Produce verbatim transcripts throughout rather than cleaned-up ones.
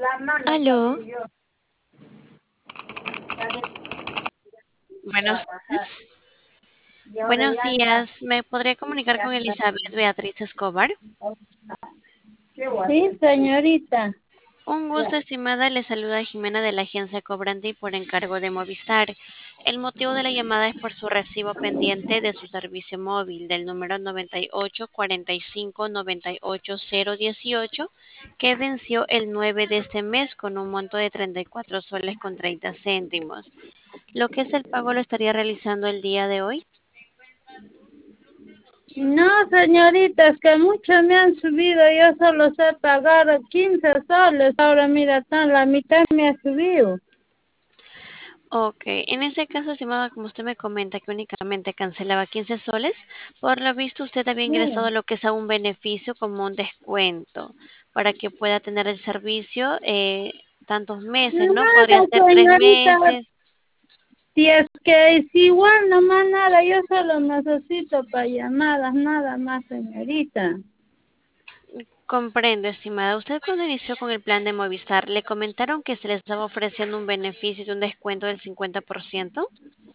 Aló, buenos días. Buenos días, ¿me podría comunicar con Elizabeth Beatriz Escobar? Sí, señorita. Un gusto, estimada. Le saluda Jimena de la agencia Cobranti por encargo de Movistar. El motivo de la llamada es por su recibo pendiente de su servicio móvil del número noventa y ocho cuarenta y cinco noventa y ocho cero dieciocho que venció el nueve de este mes con un monto de treinta y cuatro soles con treinta céntimos. Lo que es el pago lo estaría realizando el día de hoy. No, señorita, es que mucho me han subido. Yo solo sé pagar quince soles. Ahora mira, tan la mitad me ha subido. Ok, en ese caso, estimada, como usted me comenta que únicamente cancelaba quince soles, por lo visto usted había ingresado Sí. lo que es a un beneficio como un descuento para que pueda tener el servicio eh, tantos meses, ¿no? Podría Nada, ser tres señorita. meses. Si es que es igual, nomás nada. Yo solo necesito para llamadas, nada más, señorita. Comprendo, estimada. Usted cuando inició con el plan de Movistar, ¿le comentaron que se les estaba ofreciendo un beneficio de un descuento del cincuenta por ciento?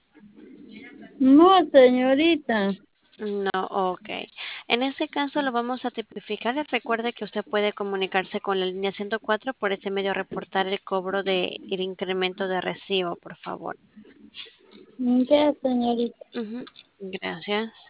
No, señorita. No, ok. En ese caso lo vamos a tipificar. Recuerde que usted puede comunicarse con la línea ciento cuatro por ese medio reportar el cobro de el incremento de recibo, por favor. ¿Qué, señorita? Ujú, gracias.